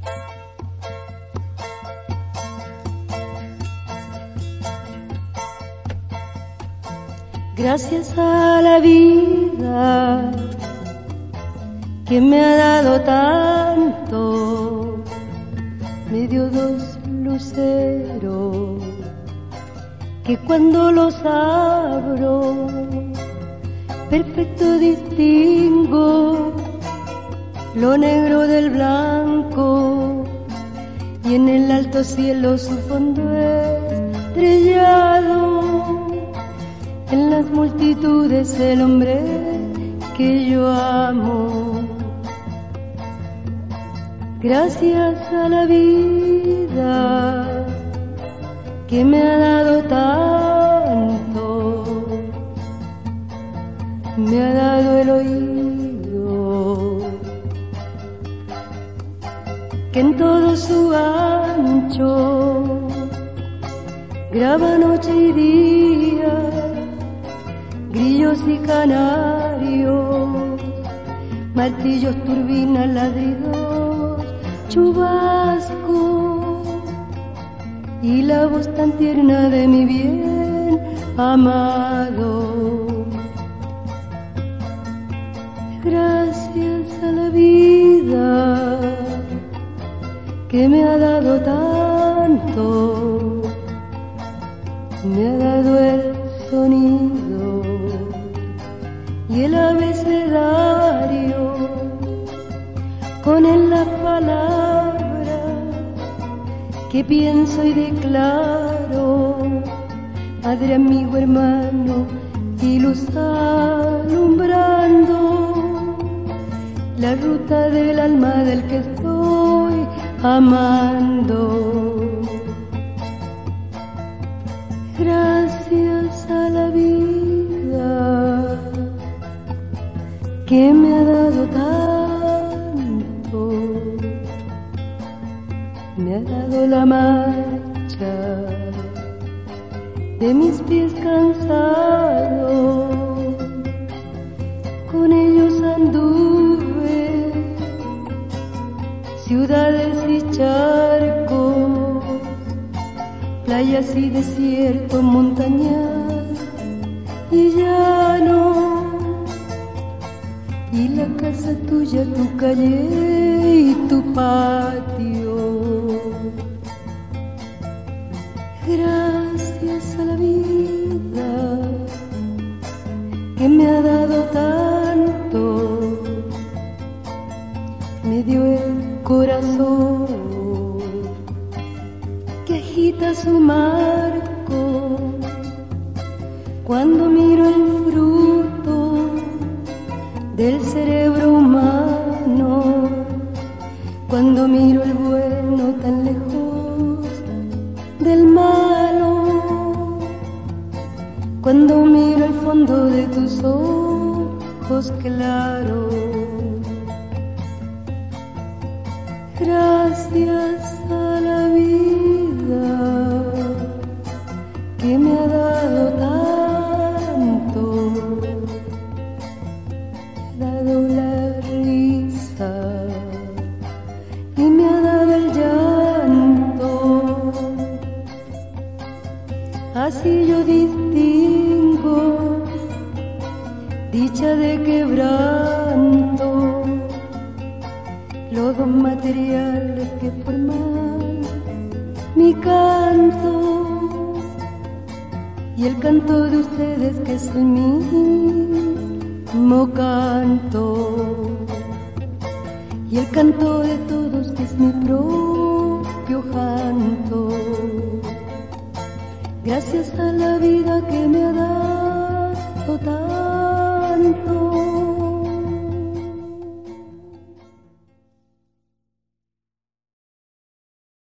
Gracias a la vida que me ha dado tanto, me dio dos luceros que cuando los abro perfecto distingo lo negro del blanco, y en el alto cielo su fondo estrellado, en las multitudes el hombre que yo amo. Gracias a la vida que me ha dado tanto, me ha dado el oído que en todo su ancho graba noche y día, grillos y canarios, martillos, turbinas, ladridos, chubasco, y la voz tan tierna de mi bien amado. Gracias a la vida que me ha dado tanto, me ha dado el sonido y el abecedario, con él las palabras que pienso y declaro, padre, amigo, hermano y luz alumbrando la ruta del alma del que estoy amando. Gracias a la vida que me ha dado tanto, me ha dado la marcha de mis pies cansados, con ellos anduve ciudades y charcos, playas y desiertos, montañas y llano, y la casa tuya, tu calle y tu patio. Gracias a la vida que me ha dado tanto, me dio el corazón que agita su marco cuando miro el fruto del cerebro humano, cuando miro el bueno tan lejos del malo, cuando miro el fondo de tus ojos claros. Gracias a la vida que me ha dado tanto, me ha dado la risa y me ha dado el llanto. Así yo distingo dicha de quebranto, los dos materiales que forman mi canto, y el canto de ustedes que es el mismo canto, y el canto de todos que es mi propio canto. Gracias a la vida que me ha dado tanto,